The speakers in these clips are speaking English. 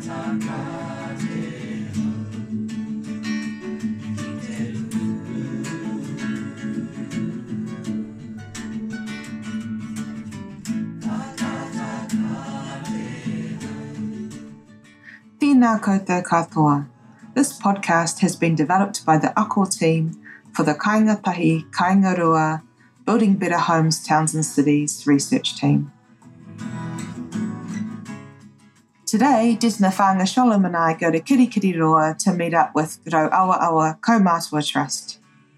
Tēnā koutou katoa. This podcast has been developed by the Ako team for the Kaingatahi, Kaingarua, Building Better Homes, Towns and Cities research team. Today, Desna Whanga Sholom and I go to Kirikiriroa to meet up with Rauawa Kaumātua Trust.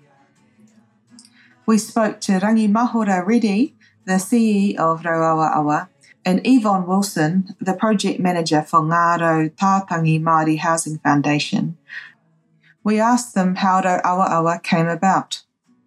We spoke to Rangi Mahora Reddy, the CEO of Rauawa, and Yvonne Wilson, the project manager for Ngaro Tātangi Māori Housing Foundation. We asked them how Rauawa came about.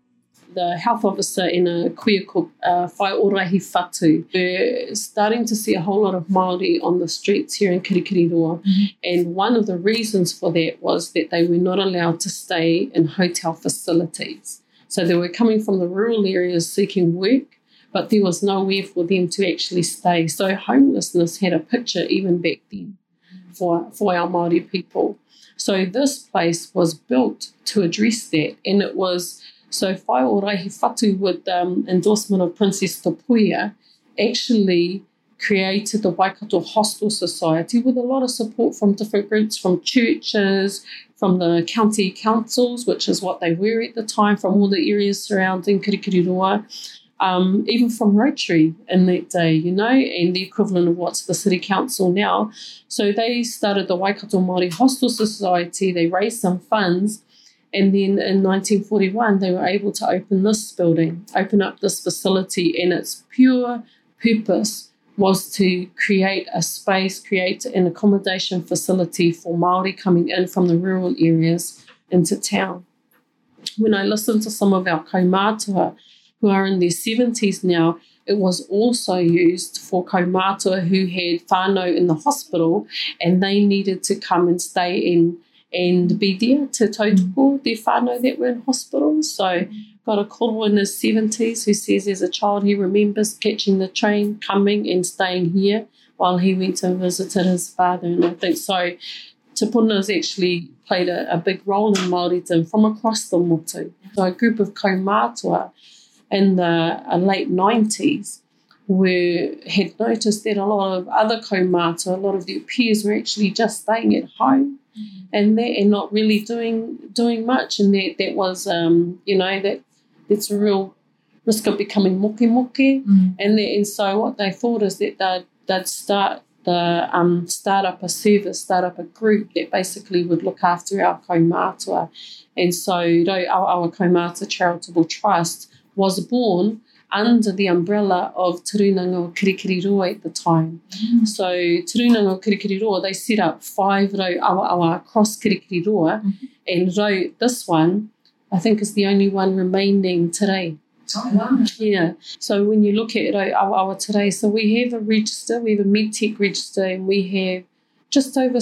The health officer in a kuia called Whai Orahi Whatu. We're starting to see a whole lot of Māori on the streets here in Kirikiriroa. And one of the reasons for that was that they were not allowed to stay in hotel facilities. So they were coming from the rural areas seeking work, but there was nowhere for them to actually stay. So homelessness had a picture even back then for our Māori people. So this place was built to address that, and it was, so Whai Orahi Whatu, with endorsement of Princess Tapuia, actually created the Waikato Hostel Society with a lot of support from different groups, from churches, from the county councils, which is what they were at the time, from all the areas surrounding Kirikiriroa, even from Rotary in that day, and the equivalent of what's the city council now. So they started the Waikato Māori Hostel Society, they raised some funds, and then in 1941 they were able to open up this facility, and its pure purpose was to create a space, create an accommodation facility for Māori coming in from the rural areas into town. When I listened to some of our kaumātua who are in their 70s now, it was also used for kaumātua who had whānau in the hospital and they needed to come and stay in and be there to tautoko their whānau that were in hospital. So got a koro in his 70s who says as a child he remembers catching the train, coming and staying here while he went and visited his father. And I think so Te Puna's actually played a big role in Māoridom from across the motu. So a group of kaumātua in the late 90s had noticed that a lot of other kaumātua, a lot of their peers were actually just staying at home and not really doing much, and that was that's a real risk of becoming moke, and so what they thought is that they'd start up a service, start up a group that basically would look after our kaumātua. And so our Kaumātua Charitable Trust was born under the umbrella of Turunanga o Kirikiriroa at the time. So Turunanga o Kirikiriroa, they set up 5 Rauawa across Kirikiriroa, and this one, I think, is the only one remaining today. Oh, wow. Yeah. So when you look at Rauawa today, so we have a register, we have a MedTech register, and we have just over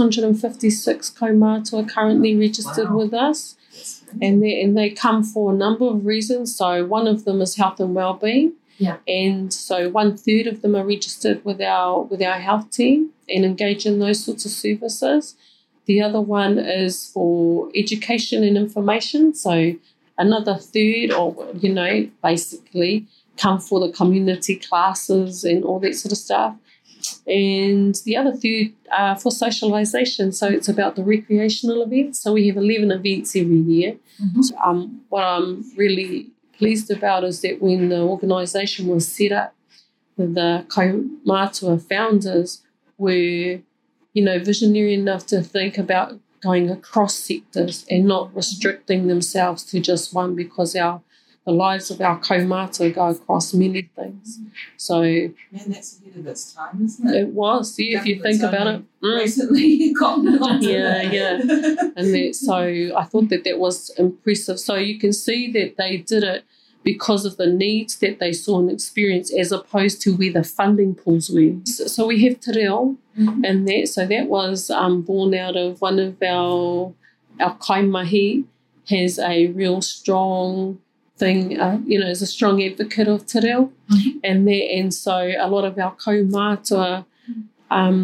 656 kaumātua currently registered with us. And they come for a number of reasons. So one of them is health and wellbeing. Yeah. And so 1/3 of them are registered with our health team and engage in those sorts of services. The other one is for education and information. So another 1/3, or basically come for the community classes and all that sort of stuff. And the other 1/3 are for socialisation. So it's about the recreational events. So we have 11 events every year. So, what I'm really pleased about is that when the organisation was set up, the kaumātua founders were, visionary enough to think about going across sectors and not restricting themselves to just one, because the lives of our kaumātua go across many things. So, man, that's ahead of its time, isn't it? It was, yeah, if you think about it. Recently gotten onto Yeah. And so I thought that was impressive. So you can see that they did it because of the needs that they saw and experienced, as opposed to where the funding pools were. So we have Te Reo, and that was born out of one of our kaimahi has a real strong thing, is a strong advocate of Te Reo, and so a lot of our kaumātua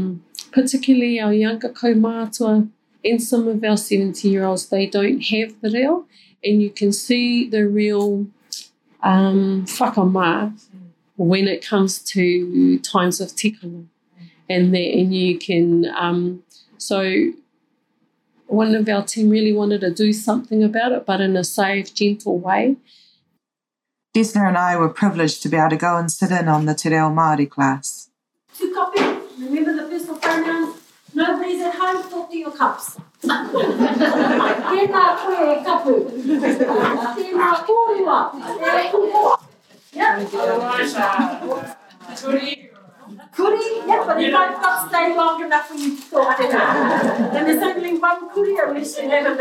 particularly our younger kaumātua and some of our 70-year-olds, they don't have the reo, and you can see the real whakamā when it comes to times of tikanga. And you can, so one of our team really wanted to do something about it, but in a safe, gentle way. Desna and I were privileged to be able to go and sit in on the Te Reo Māori class. Tukapi, remember the personal pronouns? Nobody's at home, talk to your cups. Tēnā koe e kapu. Tēnā kōrua. Kuri, yeah, but they might not stay long enough for you to talk to them. Then there's only one kuri unless you have a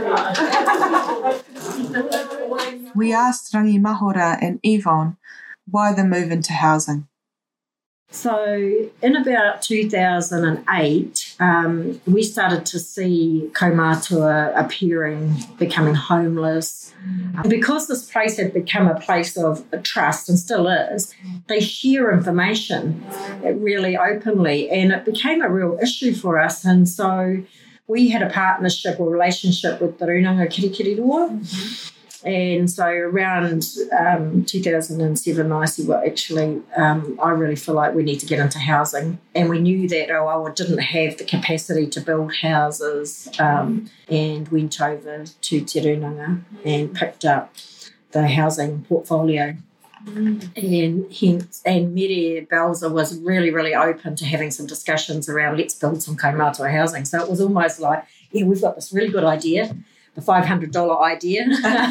menagerie. We asked Rangi Mahora and Yvonne why the move into housing. So in about 2008, we started to see kaumātua appearing, becoming homeless. Because this place had become a place of trust and still is, they share information really openly, and it became a real issue for us. And so we had a partnership or relationship with the Runanga Kirikiriroa. Mm-hmm. And so around 2007, I really feel like we need to get into housing. And we knew that Oawa didn't have the capacity to build houses, and went over to Te Runanga and picked up the housing portfolio. And Mere Belzer was really, really open to having some discussions around let's build some kaumātua housing. So it was almost like, yeah, we've got this really good idea. The $500 idea.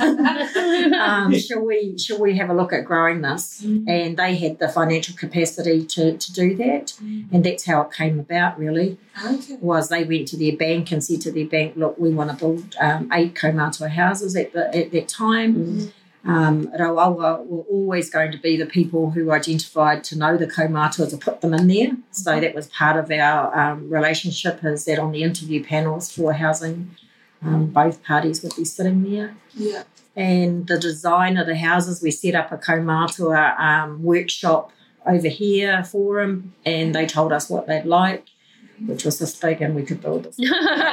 Shall we have a look at growing this? Mm. And they had the financial capacity to do that. Mm. And that's how it came about, really. Okay. Was they went to their bank and said to their bank, look, we want to build 8 kaumātua houses at that time. Mm. Rauawa were always going to be the people who identified to know the kaumātua to put them in there. So that was part of our relationship, is that on the interview panels for housing, both parties would be sitting there. Yeah. And the design of the houses, we set up a kaumātua workshop over here for them, and they told us what they'd like, which was this big, and we could build this.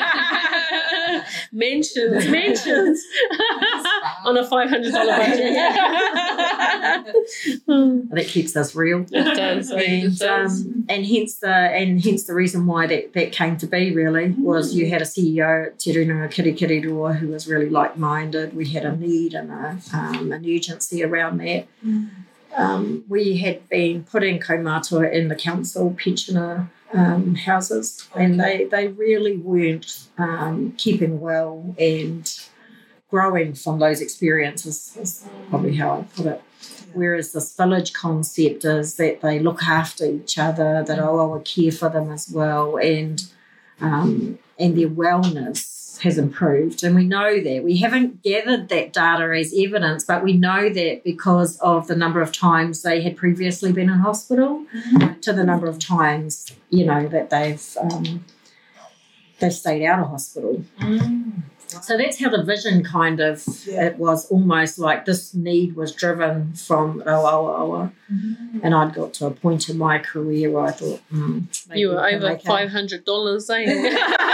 Mentions on a $500 budget. That keeps us real. It does. And hence the reason why that came to be, really, was you had a CEO at Te Runanga Kirikiriroa who was really like-minded. We had a need and an urgency around that. We had been putting kaumātua in the council pensioner houses, and they really weren't keeping well and growing from those experiences, is probably how I put it. Whereas this village concept is that they look after each other, that Oawa care for them as well, and their wellness has improved. And we know that. We haven't gathered that data as evidence, but we know that because of the number of times they had previously been in hospital to the number of times, that they've stayed out of hospital. So that's how the vision kind of, it was almost like this need was driven from Rauawa. And I'd got to a point in my career where I thought, you were over $500, eh?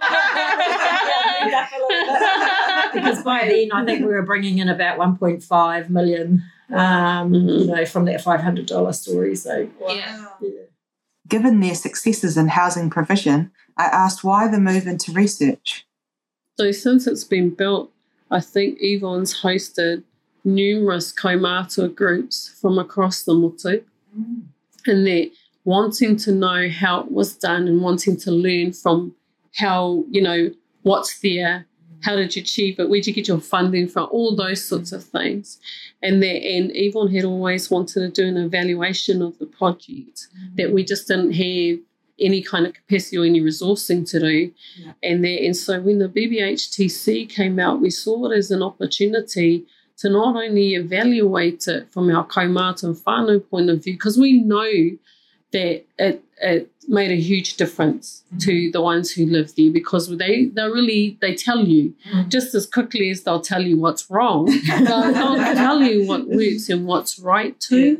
Because by then I think we were bringing in about 1.5 million, from that $500 story. So yeah. Given their successes in housing provision, I asked why the move into research. So since it's been built, I think Yvonne's hosted numerous kaumātua groups from across the motu, and they're wanting to know how it was done and wanting to learn from how, what's there, how did you achieve it, where did you get your funding from, all those sorts of things. And Yvonne had always wanted to do an evaluation of the project that we just didn't have any kind of capacity or any resourcing to do. And so when the BBHTC came out, we saw it as an opportunity to not only evaluate it from our kaumātua and whānau point of view, because we know that it made a huge difference to the ones who live there, because they tell you just as quickly as they'll tell you what's wrong. They'll tell you what works and what's right too.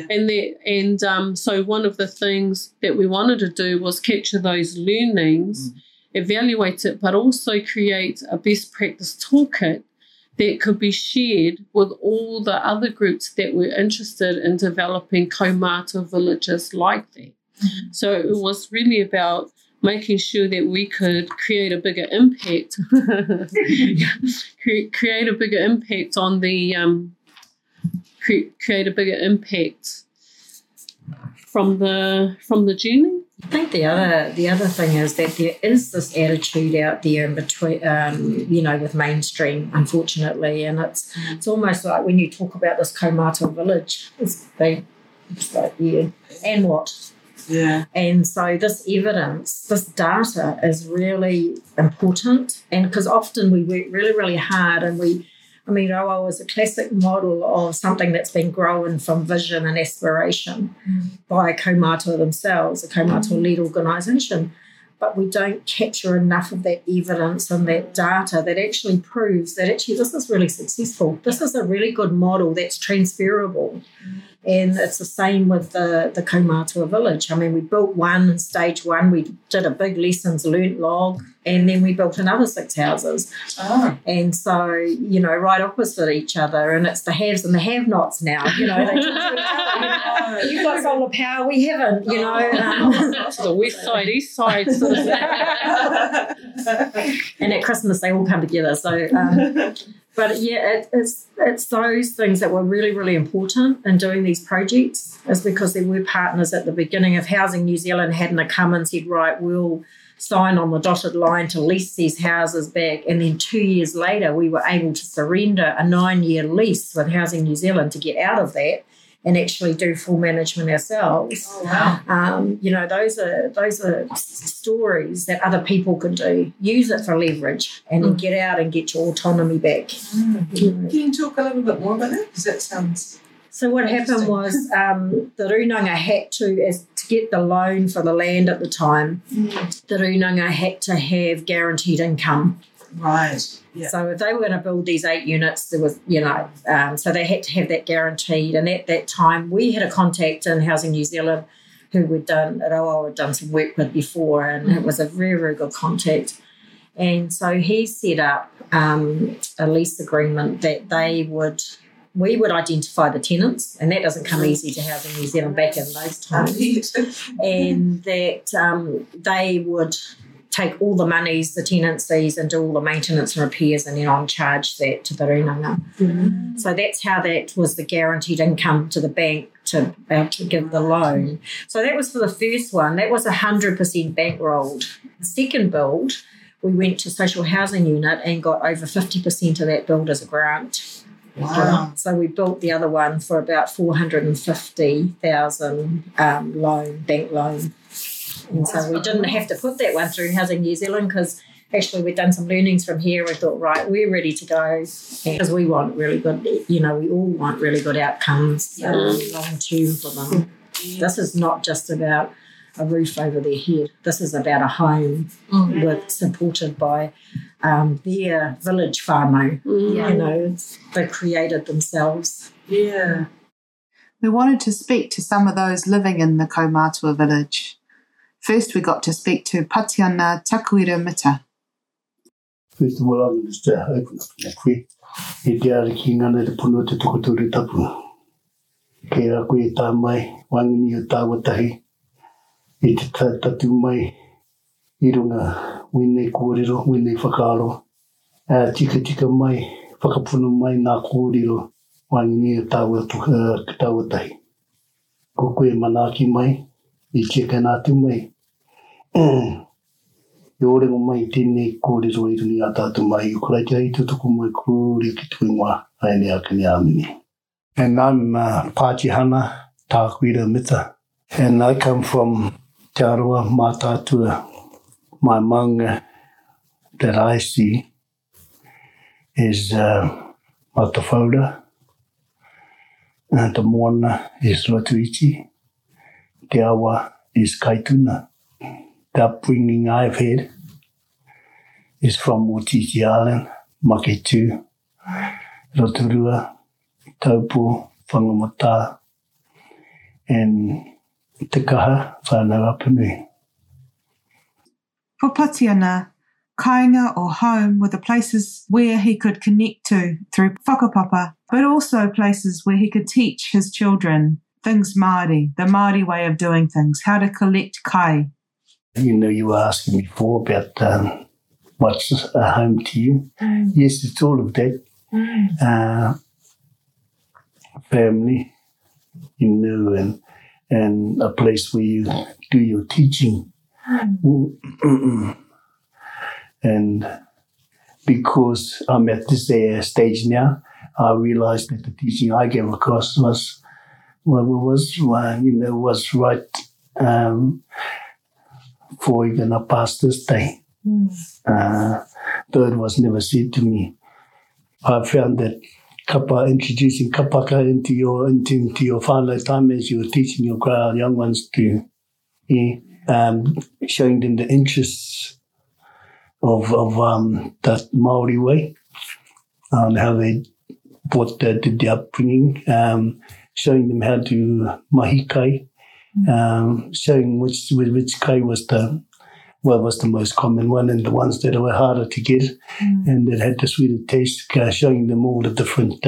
So one of the things that we wanted to do was capture those learnings, evaluate it, but also create a best practice toolkit that could be shared with all the other groups that were interested in developing kaumātua villages like that. So it was really about making sure that we could create a bigger impact, create a bigger impact on the, create a bigger impact from the journey. I think the other thing is that there is this attitude out there in between, with mainstream, unfortunately, and it's almost like when you talk about this kaumātua village, it's like, yeah, and what? Yeah. And so this evidence, this data is really important, and because often we work really, really hard, and Rauawa is a classic model of something that's been grown from vision and aspiration by kaumātua themselves, a kaumātua-led organisation. But we don't capture enough of that evidence and that data that actually proves that actually this is really successful. This is a really good model that's transferable. And it's the same with the kaumātua village. We built one in stage one. We did a big lessons learnt log, and then we built another 6 houses. Oh. And so, right opposite each other. And it's the haves and the have-nots now. They talk to each other. You've got solar power, we haven't, The west side, east side. Sort of. And at Christmas, they all come together. So... But yeah, it's those things that were really, really important in doing these projects, is because there were partners at the beginning. If Housing New Zealand hadn't come and said, right, we'll sign on the dotted line to lease these houses back, and then 2 years later we were able to surrender a 9-year lease with Housing New Zealand to get out of that and actually do full management ourselves. Oh, wow. Those are stories that other people can do. Use it for leverage and then get out and get your autonomy back. Can you talk a little bit more about that? Because that sounds... So what happened was the Runanga had to get the loan for the land at the time, the Runanga had to have guaranteed income. Right. Yeah. So if they were going to build these 8 units, there was, so they had to have that guaranteed. And at that time, we had a contact in Housing New Zealand who Rauawa had done some work with before, and it was a very, very good contact. And so he set up a lease agreement that we would identify the tenants, and that doesn't come easy to Housing New Zealand back in those times, and that they would take all the monies, the tenancies, and do all the maintenance and repairs, and then on-charge that to the Runanga. Mm-hmm. So that's how that was the guaranteed income to the bank to give the loan. So that was for the first one. That was 100% bankrolled. The second build, we went to social housing unit and got over 50% of that build as a grant. Wow. So we built the other one for about 450,000 bank loan. And so we didn't have to put that one through Housing New Zealand, because actually we'd done some learnings from here. We thought, right, we're ready to go, because we want really good, we all want really good outcomes long term for them. This is not just about a roof over their head. This is about a home supported by their village whānau. They created themselves. Yeah. We wanted to speak to some of those living in the kaumātua village. First, we got to speak to Patiana Takuira Mita. First of all, I'm going to say hi to Nakui. He are king and the Puno to Tokoturi Tapu. Kera Kui Tamai, Wangini Tawatahi. It Tatu Mai Iruna, Winne Kuriro, Winne Fakaro. Chika Mai, Fakapuno Mai Nakuriro, Wangini Tawatahi. Kokui Manaki Mai, Ichikanatu Mai. Yoring mai tini kuri roi runi atatu mai ukura jai tutuku mai kuri kituingwa aini akini amini. And I'm Pachihana Takuira Mita, and I come from Te Aroa Mātātua. My manga that I see is Matawhaura, and the moana is Rotuichi, Te Awa is Kaituna. The upbringing I've had is from Otiti Island, Maketu, Rotorua, Taupo, Whangamata, and Te Kaha, Whanau Rapanui. For Patiana, kāinga or home were the places where he could connect to through whakapapa, but also places where he could teach his children things Māori, the Māori way of doing things, how to collect kai. You were asking before about what's a home to you. Yes, it's all of that. Family, and a place where you do your teaching. And because I'm at this stage now, I realized that the teaching I gave across was right for even a pastor's day. Though it was never said to me. I found that introducing kapaka into your whānau time as you were teaching your young ones to, showing them the interests of that Māori way, how they did the upbringing, showing them how to mahi kai, showing which kai was the most common one and the ones that were harder to get and that had the sweeter taste, showing them all the different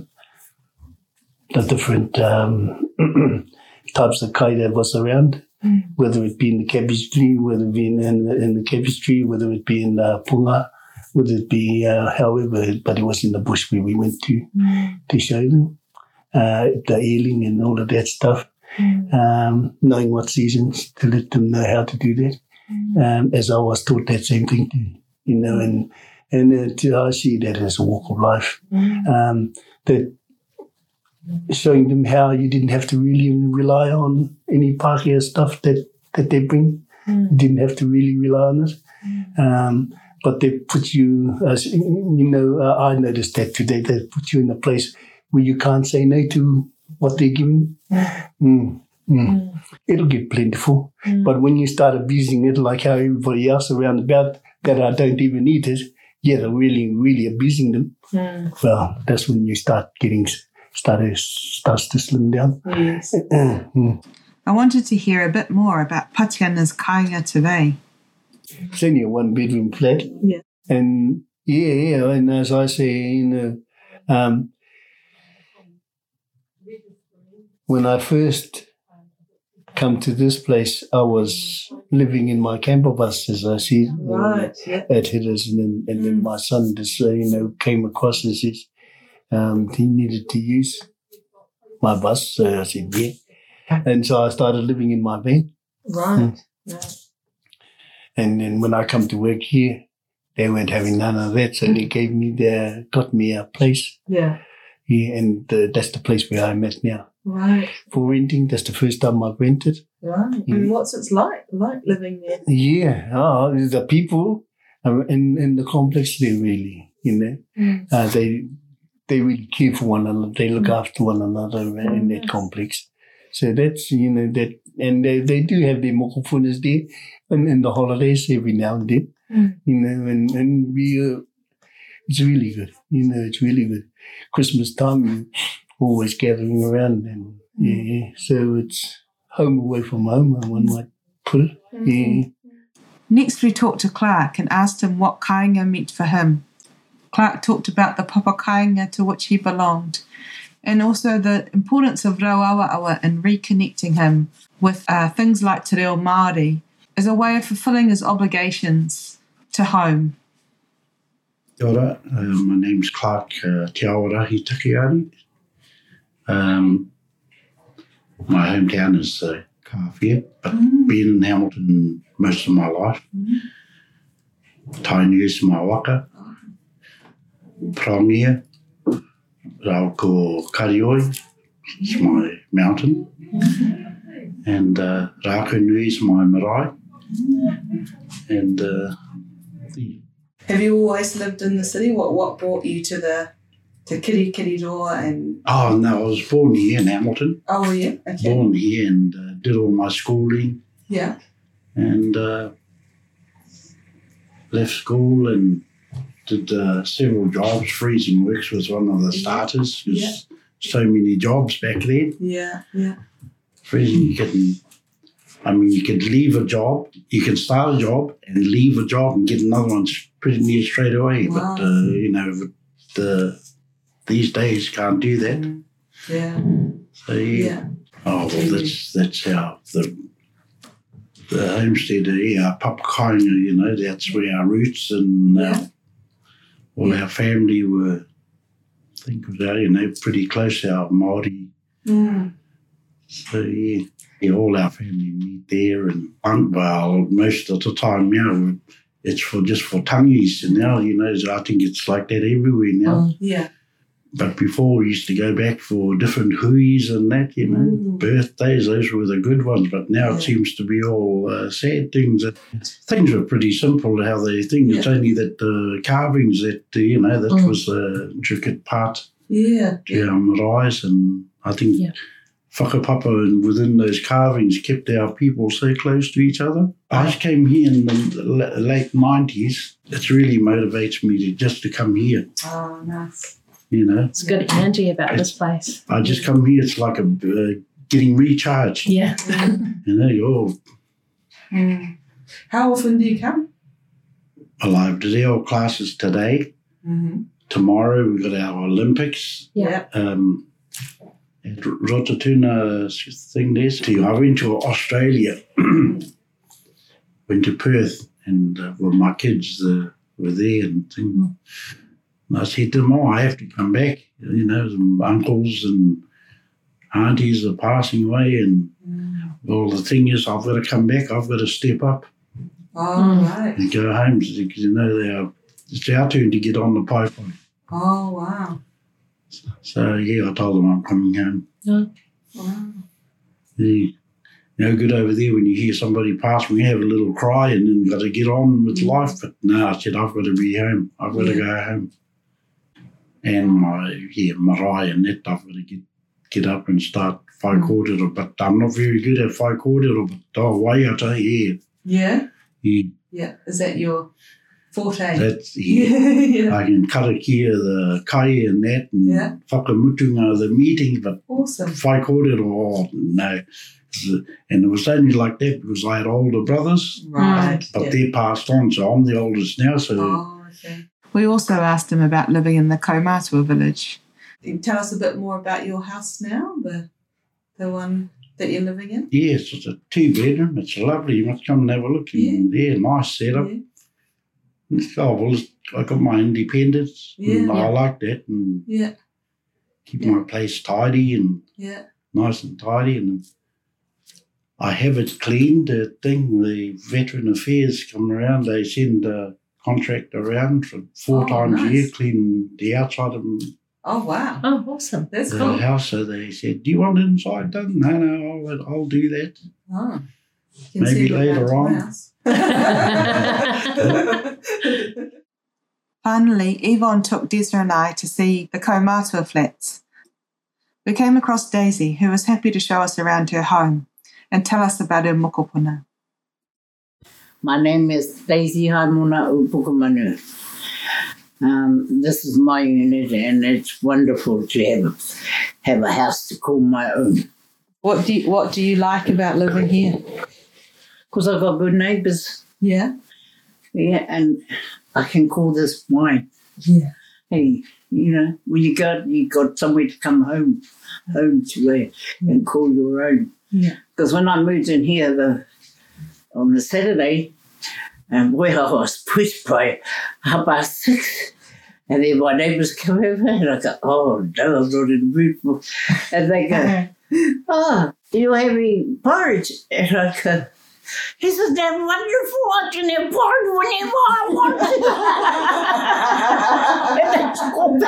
types of kai that was around, whether it be in the cabbage tree, whether it be in the cabbage tree, whether it be in the punga, whether it be however, but it was in the bush where we went to show them the ealing and all of that stuff, knowing what seasons to let them know how to do that. As I was taught that same thing too, and I see that as a walk of life. That showing them how you didn't have to really rely on any Pākehā stuff that they bring. You didn't have to really rely on it. But they put you, I noticed that today, they put you in a place where you can't say no to what they're giving. It'll get plentiful. But when you start abusing it like how everybody else around about that I don't even eat it, they're really, really abusing them. Well, that's when you start starts to slim down. Yes. I wanted to hear a bit more about Patiana's kāinga today. It's only a one-bedroom flat. Yeah. And and as I say, when I first come to this place, I was living in my camper bus, as I see, at Hidders, and then my son just came across and says he needed to use my bus, so I said yeah, and so I started living in my van. Right. And then when I come to work here, they weren't having none of that, so they got me a place. Yeah. Yeah, and that's the place where I'm at now. Right. For renting, that's the first time I've rented. Right. Yeah. And what's it like living there? Yeah. The people in the complex, they really, they really care for one another. They look after one another in that complex. So that's, that, and they do have their mokofunas there in the holidays every now and then, and we, it's really good. It's really good. Christmas time, you always gathering around, and so it's home away from home, one might put it. Yeah. Next, we talked to Clark and asked him what kāinga meant for him. Clark talked about the papa kāinga to which he belonged, and also the importance of Rauawa in reconnecting him with things like Te Reo Māori as a way of fulfilling his obligations to home. Kia ora, my name's Clark Te Aorahi Takiari. My hometown is Kāwhia, but been in Hamilton most of my life. Tainui is my waka. Prongia, rau ko Karioi, it's my mountain. And Rakunui is my marae. And have you always lived in the city? What brought you to Kirikiriroa and? Oh no, I was born here in Hamilton. Oh yeah, okay. Born here and did all my schooling Yeah. and left school and did several jobs. Freezing works was one of the starters. There's so many jobs back then. Yeah. Yeah. Freezing, you could leave a job, you can start a job and leave a job and get another one pretty near straight away. Wow. But these days can't do that. Yeah. So oh well, that's how the homestead, Papakainga, that's where our roots and all our family were. I think was pretty close to our Māori. So all our family meet there, and well, most of the time now it's just for tangis, and now I think it's like that everywhere now. Yeah. But before we used to go back for different huis and that, birthdays, those were the good ones. But now it seems to be all sad things. Things were pretty simple how they think. It's only that the carvings that, that was the intricate part to our maraes. And I think whakapapa and within those carvings kept our people so close to each other. I just came here in the late 90s. It really motivates me to come here. Oh, nice. It's good energy about this place. I just come here, it's like getting recharged. Yeah. How often do you come? Well, I did our classes today. Tomorrow we've got our Olympics. Yeah. At Rotatuna thing there. I went to Australia, went to Perth, and my kids were there and things. And I said to them, I have to come back. Some uncles and aunties are passing away, and well, the thing is, I've got to come back. I've got to step up. Oh, right. And go home because it's our turn to get on the pipeline. Oh, wow. So I told them I'm coming home. Oh, wow. Good over there when you hear somebody pass, we have a little cry and then got to get on with life. But no, I said I've got to be home. I've got to go home. And my marae and that, I've got to get up and start whai kōrero. But I'm not very good at whai kōrero, but waiata, Yeah? Yeah. Yeah. Is that your forte? That's, I can karakia the kai and that and whakamutunga the meetings, but awesome. Whai kōrero, no. And it was only like that because I had older brothers. Right. But they passed on, so I'm the oldest now. So. Oh, okay. We also asked him about living in the Kaumātua village. Can you tell us a bit more about your house now, the one that you're living in? Yes, it's a 2-bedroom. It's lovely. You must come and have a look. Nice setup. I got my independence. And I like that. And keep my place tidy and nice and tidy. And I have it cleaned. The Veteran Affairs come around. They send a contractor around for 4 times a year, clean the outside of them. Oh, wow. Oh, awesome. That's the cool. house. So they said, do you want it inside done? No, I'll do that. Oh. Maybe later on. Finally, Yvonne took Desra and I to see the Kaumātua flats. We came across Daisy, who was happy to show us around her home and tell us about her mokopuna. My name is Daisy Haimona Upukumanu. This is my unit, and it's wonderful to have a house to call my own. What do you like about living here? Because I've got good neighbours. Yeah. Yeah, and I can call this mine. Yeah. Hey, when you got somewhere to come home to where and call your own. Yeah. Because when I moved in here on the Saturday, and I was pushed by 6:30, and then my neighbours come over, and I go, oh no, I'm not in the mood for. And they go, oh, you're having porridge, and I go, isn't that wonderful? I can have porridge whenever I want. And that's all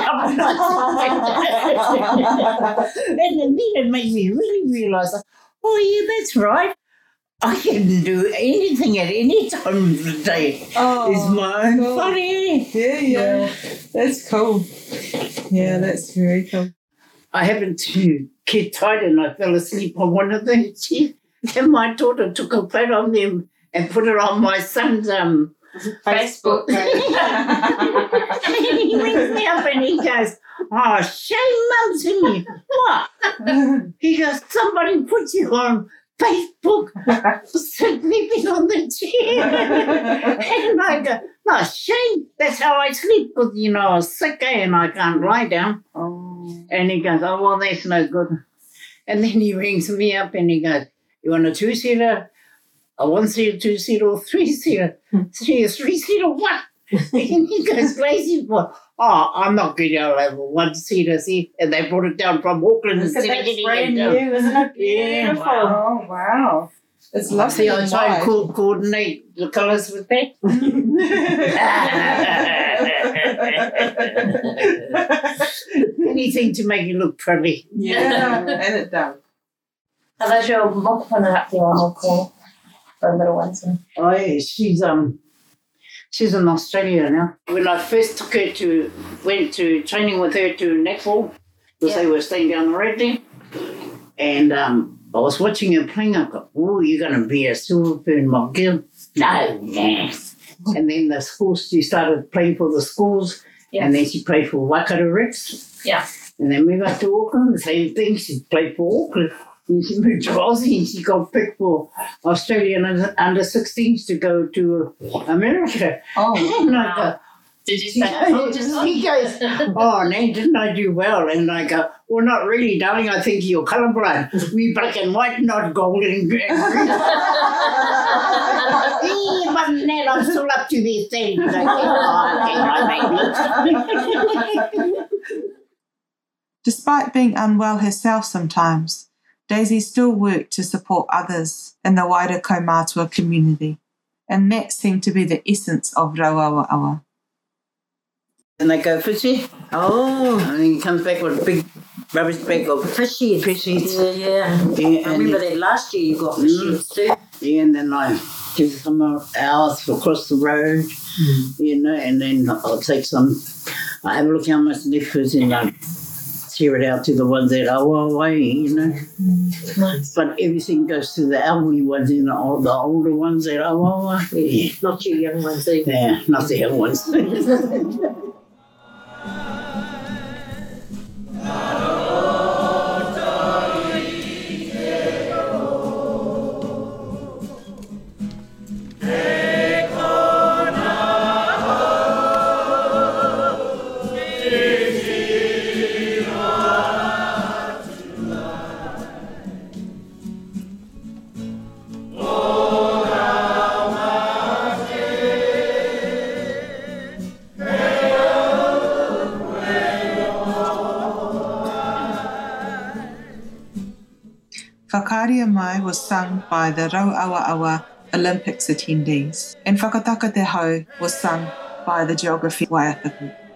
about and then it made me really realise, oh yeah, that's right. I can do anything at any time of the day. Oh, it's my own cool. funny. Yeah. That's cool. Yeah, that's very cool. I happened to get tired and I fell asleep on one of the chairs. And my daughter took a photo of them and put it on my son's Facebook. And he rings me up and he goes, "Oh, shame, Mum, to me." What? He goes, "Somebody put you on Facebook sleeping on the chair." And I go, "No, shame. That's how I sleep because, I was sick and I can't lie down." Oh. And he goes, "Oh, well, that's no good." And then he rings me up and he goes, "You want a 2-seater, a 1-seater, 2-seater, or 3-seater?" Three-seater what? And he goes, "Lazy boy." "Oh, I'm not going to have a 1-seater, see?" And they brought it down from Auckland. That's brand new, isn't it? Yeah, Beautiful. Oh, wow. It's lovely. See, I and try wide. to coordinate the colours with that. Anything to make you look pretty. Yeah, and it does. How's your mokopuna up there on moko for little ones? Oh, yeah, she's in Australia now. When I first went to training with her to netball, because they were staying down the road there, and I was watching her playing. I thought, "Oh, you're going to be a Silverburn Moggill." No. And then the schools, she started playing for the schools, and then she played for Waikato Rex. Yeah. And then moved up to Auckland, the same thing. She played for Auckland. And she moved to Aussie and she got picked for Australian under 16s to go to America. Oh, And I go, Did you say I told you so? he goes, "Oh, Nan, didn't I do well?" And I go, "Well, not really, darling. I think you're colourblind. We black and white, not gold and green." But Nan, I'm still up to these things. I think, "Oh, okay, my baby." Despite being unwell herself sometimes, Daisy still worked to support others in the wider Kaumātua community, and that seemed to be the essence of Rauawa. And they go fishing. Oh, And then he comes back with a big rubbish bag of fishy. fishies. Yeah. Yeah, I remember that last year you got fishy too. Yeah, and then I give some hours across the road, and then I'll take some. I have a look how much left is and I share it out to the ones that are away, Nice. But everything goes to the elderly ones and the older ones that are away. Yeah. Not you young ones either. Yeah, not the young ones. Whakaria Mai was sung by the Rauawa Olympics attendees, and Whakataka Te Hau was sung by the Geography Waiata group.